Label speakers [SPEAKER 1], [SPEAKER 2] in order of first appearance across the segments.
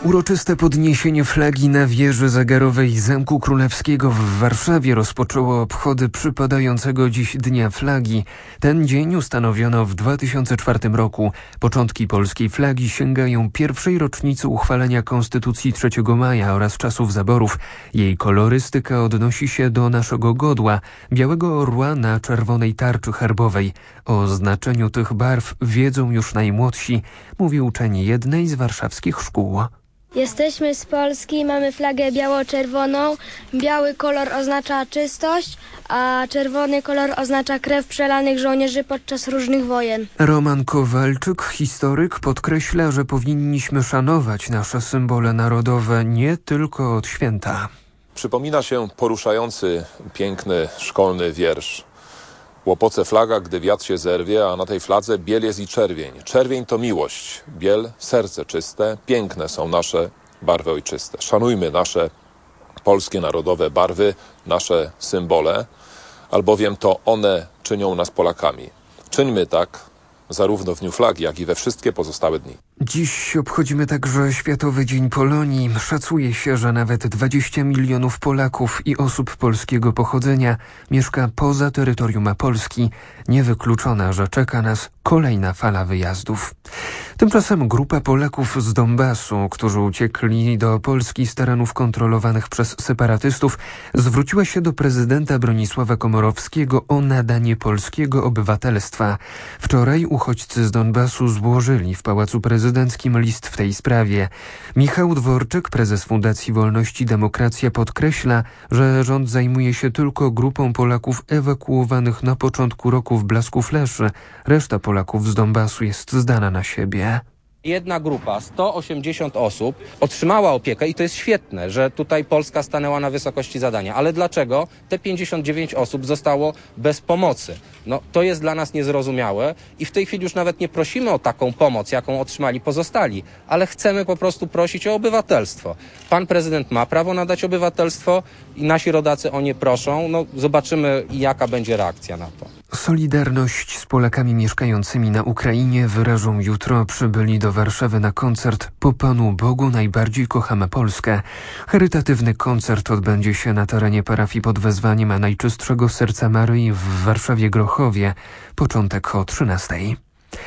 [SPEAKER 1] Uroczyste podniesienie flagi na wieży zegarowej Zamku Królewskiego w Warszawie rozpoczęło obchody przypadającego dziś Dnia Flagi. Ten dzień ustanowiono w 2004 roku. Początki polskiej flagi sięgają pierwszej rocznicy uchwalenia Konstytucji 3 maja oraz czasów zaborów. Jej kolorystyka odnosi się do naszego godła, białego orła na czerwonej tarczy herbowej. O znaczeniu tych barw wiedzą już najmłodsi, mówi uczeń jednej z warszawskich szkół.
[SPEAKER 2] Jesteśmy z Polski, mamy flagę biało-czerwoną. Biały kolor oznacza czystość, a czerwony kolor oznacza krew przelanych żołnierzy podczas różnych wojen.
[SPEAKER 1] Roman Kowalczyk, historyk, podkreśla, że powinniśmy szanować nasze symbole narodowe nie tylko od święta.
[SPEAKER 3] Przypomina się poruszający, piękny, szkolny wiersz. Łopoce flaga, gdy wiatr się zerwie, a na tej fladze biel jest i czerwień. Czerwień to miłość, biel serce czyste, piękne są nasze barwy ojczyste. Szanujmy nasze polskie narodowe barwy, nasze symbole, albowiem to one czynią nas Polakami. Czyńmy tak zarówno w Dniu Flagi, jak i we wszystkie pozostałe dni.
[SPEAKER 1] Dziś obchodzimy także Światowy Dzień Polonii. Szacuje się, że nawet 20 milionów Polaków i osób polskiego pochodzenia mieszka poza terytorium Polski. Niewykluczone, że czeka nas kolejna fala wyjazdów. Tymczasem grupa Polaków z Donbasu, którzy uciekli do Polski z terenów kontrolowanych przez separatystów, zwróciła się do prezydenta Bronisława Komorowskiego o nadanie polskiego obywatelstwa. Wczoraj uchodźcy z Donbasu złożyli w Pałacu Prezydenckim list w tej sprawie. Michał Dworczyk, prezes Fundacji Wolność i Demokracja, podkreśla, że rząd zajmuje się tylko grupą Polaków ewakuowanych na początku roku w blasku fleszy. Reszta Polaków z Donbasu jest zdana na siebie.
[SPEAKER 4] Jedna grupa, 180 osób, otrzymała opiekę i to jest świetne, że tutaj Polska stanęła na wysokości zadania. Ale dlaczego te 59 osób zostało bez pomocy? No, to jest dla nas niezrozumiałe i w tej chwili już nawet nie prosimy o taką pomoc, jaką otrzymali pozostali, ale chcemy po prostu prosić o obywatelstwo. Pan prezydent ma prawo nadać obywatelstwo i nasi rodacy o nie proszą. No, zobaczymy, jaka będzie reakcja na to.
[SPEAKER 1] Solidarność z Polakami mieszkającymi na Ukrainie wyrażą jutro przybyli do Warszawy na koncert Po Panu Bogu najbardziej kochamy Polskę. Charytatywny koncert odbędzie się na terenie parafii pod wezwaniem Najczystszego Serca Maryi w Warszawie-Grochowie. Początek o 13:00.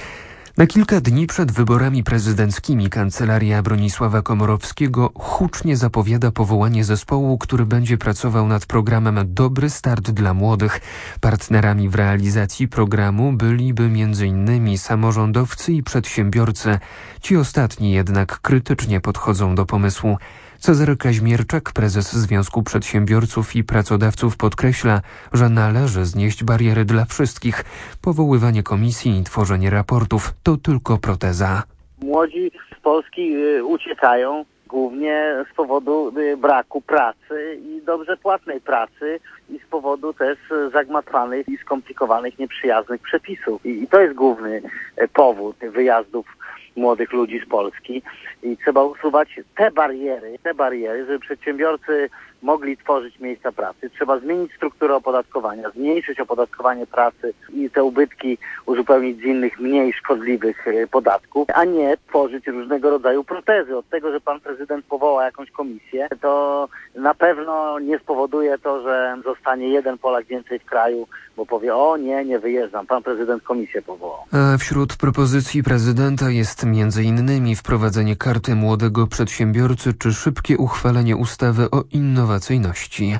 [SPEAKER 1] Na kilka dni przed wyborami prezydenckimi Kancelaria Bronisława Komorowskiego hucznie zapowiada powołanie zespołu, który będzie pracował nad programem Dobry Start dla Młodych. Partnerami w realizacji programu byliby m.in. samorządowcy i przedsiębiorcy. Ci ostatni jednak krytycznie podchodzą do pomysłu. Cezary Kaźmierczak, prezes Związku Przedsiębiorców i Pracodawców, podkreśla, że należy znieść bariery dla wszystkich. Powoływanie komisji i tworzenie raportów to tylko proteza.
[SPEAKER 5] Młodzi z Polski uciekają głównie z powodu braku pracy i dobrze płatnej pracy i z powodu też zagmatwanych i skomplikowanych, nieprzyjaznych przepisów. I to jest główny powód wyjazdów młodych ludzi z Polski i trzeba usuwać te bariery, żeby przedsiębiorcy mogli tworzyć miejsca pracy. Trzeba zmienić strukturę opodatkowania, zmniejszyć opodatkowanie pracy i te ubytki uzupełnić z innych mniej szkodliwych podatków, a nie tworzyć różnego rodzaju protezy. Od tego, że pan prezydent powoła jakąś komisję, to na pewno nie spowoduje to, że zostanie jeden Polak więcej w kraju, bo powie: o nie wyjeżdżam, pan prezydent komisję powołał.
[SPEAKER 1] A wśród propozycji prezydenta jest m.in. wprowadzenie karty młodego przedsiębiorcy czy szybkie uchwalenie ustawy o innowacyjności.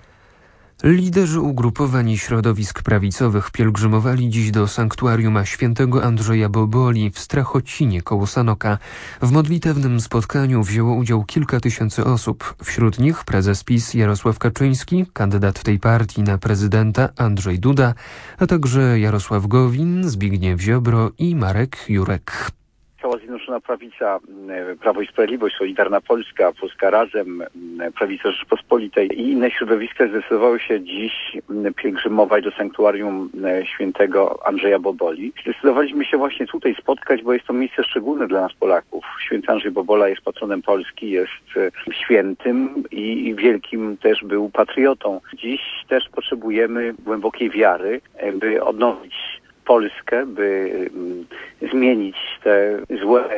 [SPEAKER 1] Liderzy ugrupowań i środowisk prawicowych pielgrzymowali dziś do sanktuarium świętego Andrzeja Boboli w Strachocinie koło Sanoka. W modlitewnym spotkaniu wzięło udział kilka tysięcy osób. Wśród nich prezes PiS Jarosław Kaczyński, kandydat tej partii na prezydenta Andrzej Duda, a także Jarosław Gowin, Zbigniew Ziobro i Marek Jurek.
[SPEAKER 6] Cała Zjednoczona Prawica, Prawo i Sprawiedliwość, Solidarna Polska, Polska Razem, Prawica Rzeczypospolitej i inne środowiska zdecydowały się dziś pielgrzymować do sanktuarium świętego Andrzeja Boboli. Zdecydowaliśmy się właśnie tutaj spotkać, bo jest to miejsce szczególne dla nas Polaków. Święty Andrzej Bobola jest patronem Polski, jest świętym i wielkim też był patriotą. Dziś też potrzebujemy głębokiej wiary, by odnowić Polskę, by zmienić te złe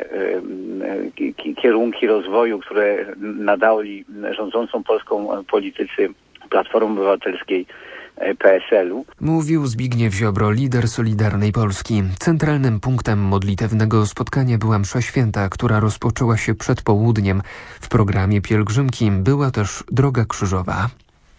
[SPEAKER 6] kierunki rozwoju, które nadali rządzącą Polską politycy Platformy Obywatelskiej, PSL-u.
[SPEAKER 1] Mówił Zbigniew Ziobro, lider Solidarnej Polski. Centralnym punktem modlitewnego spotkania była msza święta, która rozpoczęła się przed południem. W programie pielgrzymki była też Droga Krzyżowa.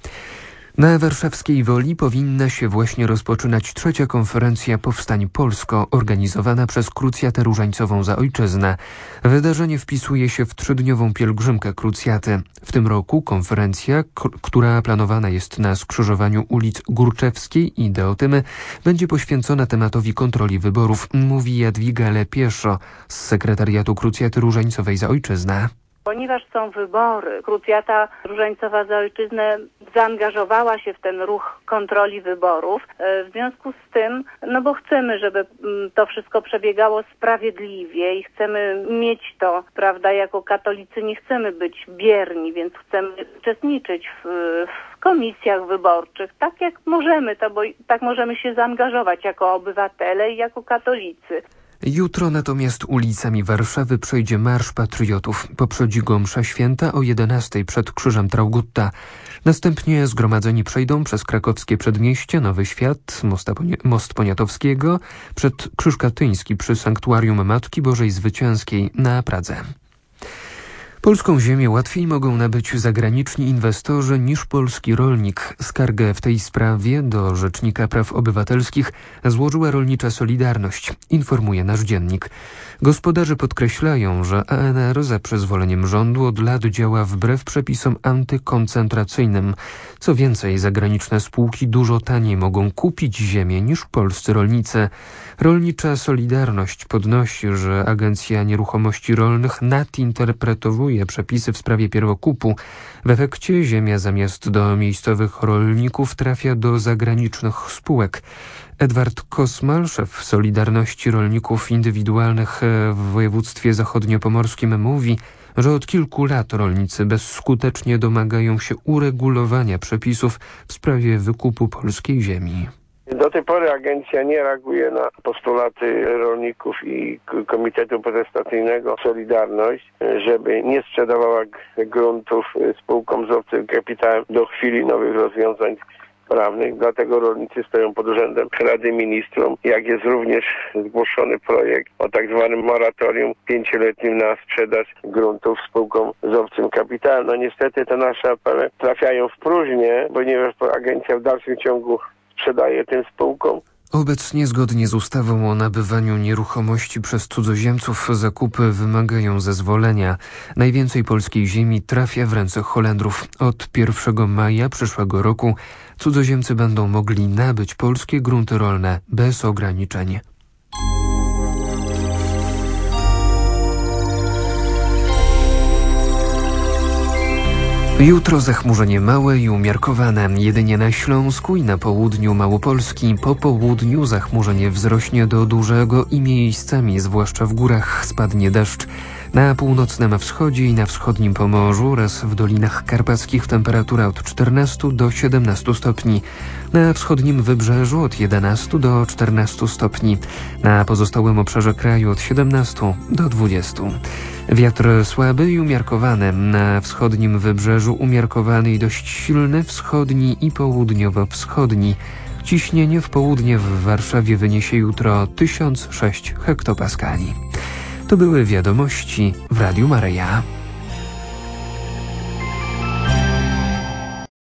[SPEAKER 1] Na warszawskiej Woli powinna się właśnie rozpoczynać 3. konferencja Powstań Polsko, organizowana przez Krucjatę Różańcową za Ojczyznę. Wydarzenie wpisuje się w 3-dniową pielgrzymkę Krucjaty. W tym roku konferencja, która planowana jest na skrzyżowaniu ulic Górczewskiej i Deotymy, będzie poświęcona tematowi kontroli wyborów, mówi Jadwiga Lepieszo z sekretariatu Krucjaty Różańcowej za Ojczyznę.
[SPEAKER 7] Ponieważ są wybory, Krucjata Różańcowa za Ojczyznę zaangażowała się w ten ruch kontroli wyborów. W związku z tym, bo chcemy, żeby to wszystko przebiegało sprawiedliwie i chcemy mieć to, prawda, jako katolicy nie chcemy być bierni, więc chcemy uczestniczyć w komisjach wyborczych, tak jak możemy, bo tak możemy się zaangażować jako obywatele i jako katolicy.
[SPEAKER 1] Jutro natomiast ulicami Warszawy przejdzie Marsz Patriotów. Poprzedzi go msza święta o 11:00 przed Krzyżem Traugutta. Następnie zgromadzeni przejdą przez krakowskie Przedmieście, Nowy Świat, Most Poniatowskiego, przed Krzyż Katyński przy Sanktuarium Matki Bożej Zwycięskiej na Pradze. Polską ziemię łatwiej mogą nabyć zagraniczni inwestorzy niż polski rolnik. Skargę w tej sprawie do Rzecznika Praw Obywatelskich złożyła rolnicza Solidarność, informuje nasz dziennik. Gospodarze podkreślają, że ANR za przyzwoleniem rządu od lat działa wbrew przepisom antykoncentracyjnym. Co więcej, zagraniczne spółki dużo taniej mogą kupić ziemię niż polscy rolnicy. Rolnicza Solidarność podnosi, że Agencja Nieruchomości Rolnych nadinterpretowuje przepisy w sprawie pierwokupu. W efekcie ziemia zamiast do miejscowych rolników trafia do zagranicznych spółek. Edward Kosmal, szef Solidarności Rolników Indywidualnych w województwie zachodniopomorskim, mówi, że od kilku lat rolnicy bezskutecznie domagają się uregulowania przepisów w sprawie wykupu polskiej ziemi.
[SPEAKER 8] Do tej pory agencja nie reaguje na postulaty rolników i Komitetu Protestacyjnego Solidarność, żeby nie sprzedawała gruntów spółkom z obcym kapitałem do chwili nowych rozwiązań prawnych. Dlatego rolnicy stoją pod urzędem Rady Ministrów, jak jest również zgłoszony projekt o tak zwanym moratorium 5-letnim na sprzedaż gruntów spółkom z obcym kapitałem. No niestety te nasze apele trafiają w próżnię, ponieważ agencja w dalszym ciągu sprzedaje tym spółkom.
[SPEAKER 1] Obecnie zgodnie z ustawą o nabywaniu nieruchomości przez cudzoziemców zakupy wymagają zezwolenia. Najwięcej polskiej ziemi trafia w ręce Holendrów. Od 1 maja przyszłego roku cudzoziemcy będą mogli nabyć polskie grunty rolne bez ograniczeń. Jutro zachmurzenie małe i umiarkowane, jedynie na Śląsku i na południu Małopolski. Po południu zachmurzenie wzrośnie do dużego i miejscami, zwłaszcza w górach, spadnie deszcz. Na północnym wschodzie i na wschodnim Pomorzu oraz w Dolinach Karpackich temperatura od 14 do 17 stopni. Na wschodnim wybrzeżu od 11 do 14 stopni. Na pozostałym obszarze kraju od 17 do 20. Wiatr słaby i umiarkowany. Na wschodnim wybrzeżu umiarkowany i dość silny, wschodni i południowo-wschodni. Ciśnienie w południe w Warszawie wyniesie jutro 1006 hektopaskali. To były wiadomości w Radiu Maryja.